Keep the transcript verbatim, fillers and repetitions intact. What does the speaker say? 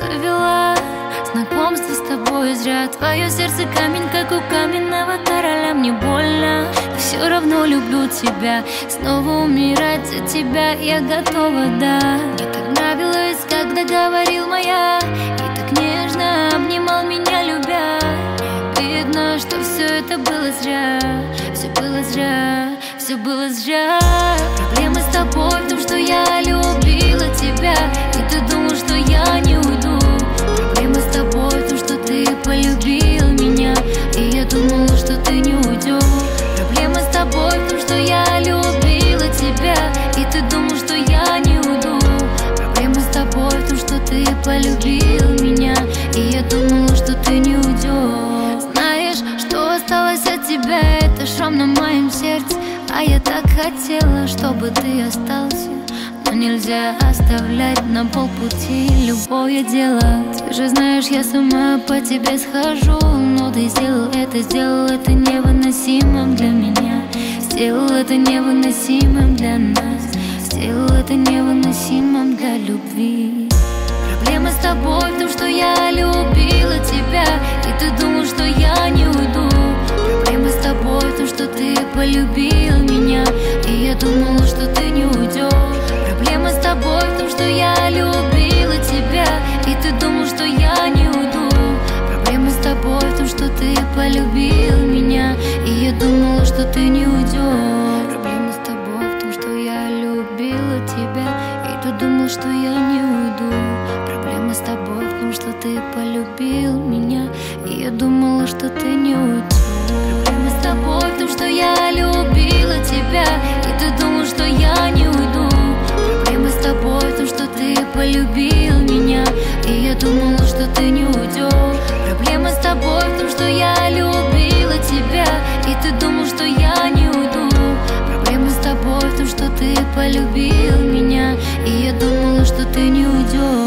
завела знакомство с тобой зря. Твое сердце камень, как у каменного короля. Мне больно, но все равно люблю тебя. Снова умирать за тебя я готова, да. Мне так нравилось, когда говорил моя, и так нежно обнимал меня, любя. Мне видно, что все это было зря. Все было зря, все было зря. Проблема с тобой в том, что я любила тебя, и ты думал, что я не уйду. Проблема с тобой в том, что ты полюбил меня, и я думала, что ты не уйдешь. Проблема с тобой в том, что я любила тебя, и ты думал, что я не уйду. Проблема с тобой в том, что ты полюбил меня, и я думала, что ты не уйдешь. Знаешь, что осталось от тебя, это шрам на моем сердце. А я так хотела, чтобы ты остался, но нельзя оставлять на полпути любое дело. Ты же знаешь, я сама по тебе схожу, но ты сделал это, сделал это невыносимым для меня. Сделал это невыносимым для нас, сделал это невыносимым для любви. Проблема с тобой в том, что я любила тебя, и ты думал, что я не уйду. Проблема с тобой в том, что ты полюбил меня, и я думала, что ты не уйдешь. Проблема с тобой в том, что я любила тебя, и ты думал, что я не уйду. Проблема с тобой в том, что ты полюбил меня, и я думала, что ты не уйдешь. Проблема с тобой в том, что я любила тебя, и ты думал, что я не уйду. Проблема с тобой в том, что ты полюбил меня, и я думала, что ты не уйдешь. Проблема с тобой в том, что я любила тебя, и ты думал, что я не уйду. Проблема с тобой в том, что ты полюбил меня, и я думала, что ты не уйдешь. Проблема с тобой в том, что я любила тебя, и ты думал, что я не уйду. Проблема с тобой в том, что ты полюбил меня, и я думала, что ты не уйдешь.